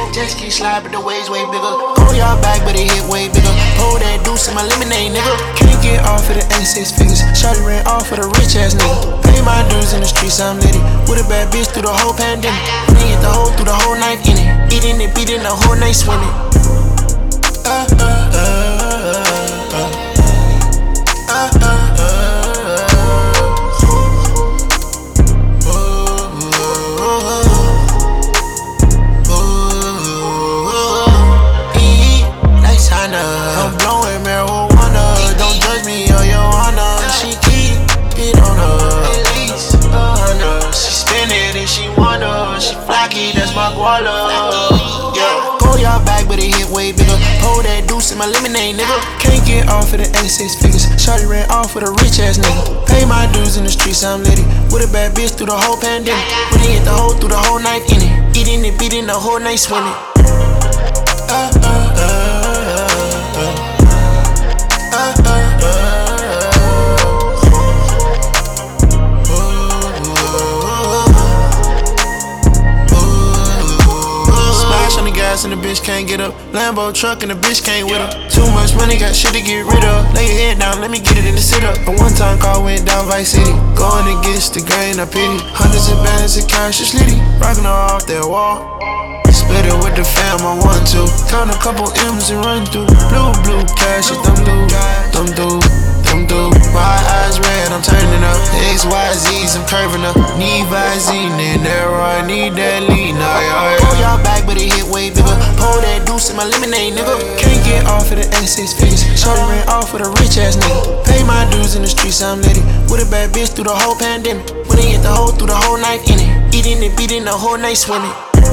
Just keep slide, but the waves way bigger. Go y'all back, but it hit way bigger. Hold that deuce in my lemonade, nigga. Can't get off of the N6 figures. Shawty ran off for the rich ass nigga. Pay my dues in the streets, I'm litty. With a bad bitch through the whole pandemic. When they hit the hole through the whole night in it. Eating it, beating the whole night swimming. I'm blowing marijuana. Don't judge me or your honor. She keep it on her. At least 100. She spin it and she wanna. She flocky, that's my guala. Yeah. Go y'all back, but it hit way bigger. Hold that deuce in my lemonade, nigga. Can't get off of the N6 figures. Shawty ran off with a rich ass nigga. Pay my dues in the streets, I'm litty. With a bad bitch through the whole pandemic. When they hit the hole through the whole night in it. Eating it, beating the whole night swimming. And the bitch can't get up. Lambo truck and the bitch can't with her. Too much money, got shit to get rid of. Lay your head down, let me get it in the sit up. A one-time call went down Vice City. Going against the grain, I pity. Hundreds of bands of cash, it's litty. Rockin' her off that wall. Split it with the fam, I want to. Count a couple M's and run through. Blue cash, them do. My eyes red, I'm turning up. XYZs, I'm curving up. Need Visine in there, I need that lean. Pull y'all back, but it hit way bigger. Pull that deuce in my lemonade, nigga. Can't get off of the N6 figures. Shorty ran off with a rich ass nigga. Pay my dues in the streets, I'm litty. With a bad bitch through the whole pandemic. When they hit the hole through the whole night in it. Eating it, beating the whole night swimming.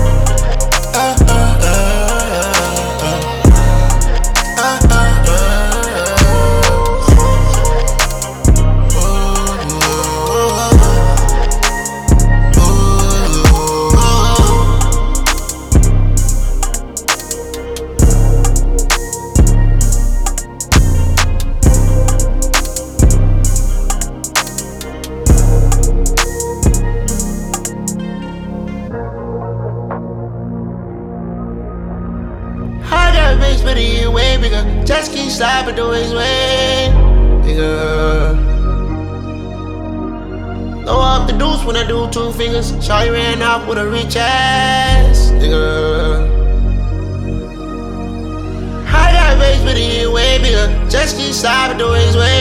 But it way bigger. Just keep slide, but the waves way bigger. Throw up the deuce when I do 2 fingers. Shawty ran off with a rich ass nigga. High that base, but it way bigger. Just keep slide, but the waves way